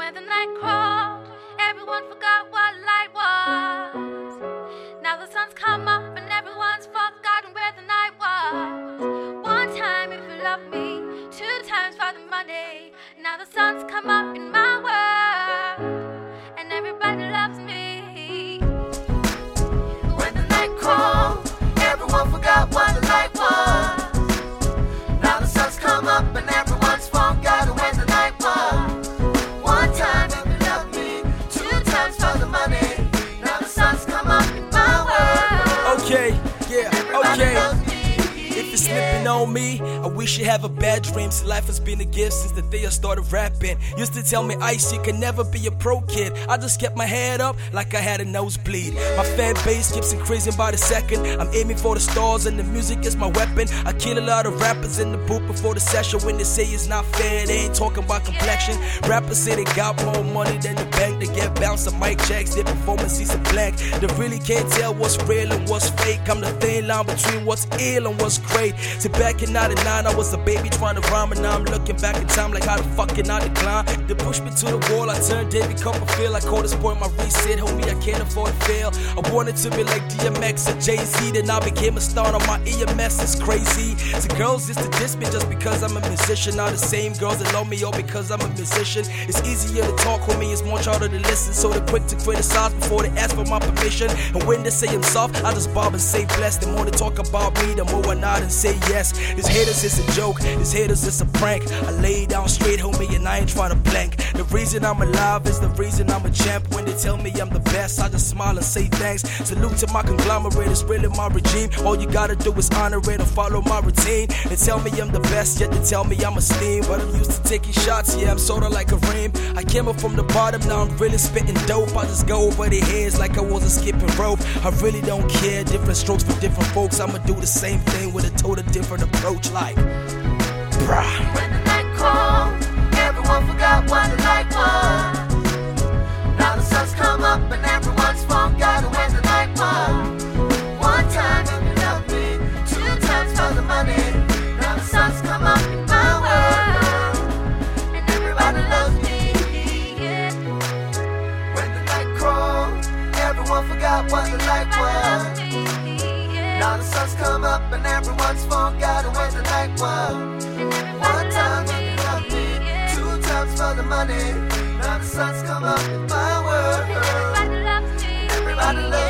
when the night crawled, everyone forgot what light was. Now the sun's come up and everyone's forgotten where the night was. One time if you love me, two times for the money. Now the sun's come up in my world and everybody loves me. When the night crawled, everyone forgot what the light was. Now the sun's come up and everyone's forgotten where the night was. One time if you love me, two times for the money. Now the sun's come up in my world. Okay, yeah, Everybody okay. loves me. If you're slipping on me, I wish you have a bad dream. See, life has been a gift since the day I started rapping. Used to tell me, Ice, you can never be a pro kid. I just kept my head up like I had a nosebleed. My fan base keeps increasing by the second. I'm aiming for the stars and the music is my weapon. I kill a lot of rappers in the booth before the session. When they say it's not fair, they ain't talking about complexion. Rappers say they got more money than the bank. They get bounced on mic checks, their performances are blank. They really can't tell what's real and what's fake. I'm the thin line between what's ill and what's great. See, back in 99, I was a baby trying to rhyme, and now I'm looking back in time like how the fuck can I decline? They pushed me to the wall, I turned David Copperfield. I called this point my reset, homie, I can't afford to fail. I wanted to be like DMX or Jay-Z, then I became a star on my EMS, it's crazy. See, girls used to diss me just because I'm a musician. Now the same girls that love me all because I'm a musician. It's easier to talk, homie, it's more harder to listen. So they're quick to criticize before they ask for my permission. And when they say I'm soft, I just bob and say bless. The more they talk about me, the more I nod and say yes. These haters is a joke, these haters is a prank. I lay down straight, homie, and I ain't trying to blank. The reason I'm alive is the reason I'm a champ. When they tell me I'm the best, I just smile and say thanks. Salute to my conglomerate, it's really my regime. All you gotta do is honor it and follow my routine. They tell me I'm the best, yet they tell me I'm a steam. But I'm used to taking shots, yeah, I'm sorta like a ream. I came up from the bottom, now I'm really spitting dope. I just go over their heads like I wasn't skipping rope. I really don't care, different strokes for different folks. I'ma do the same thing with a total different approach, like bruh. When the night crawled, everyone forgot what the light was. Now the sun's come up and everyone's forgotten where the night was. One time if you love me, two times for the money. Now the sun's come up in my world and everybody loves me. Yeah. When the night crawled, everyone forgot what the light was. Now the sun's come up and everyone's forgotten where the night was. One time if you love me, two times for the money. Now the sun's come up in my world. Everybody loves me. Everybody loves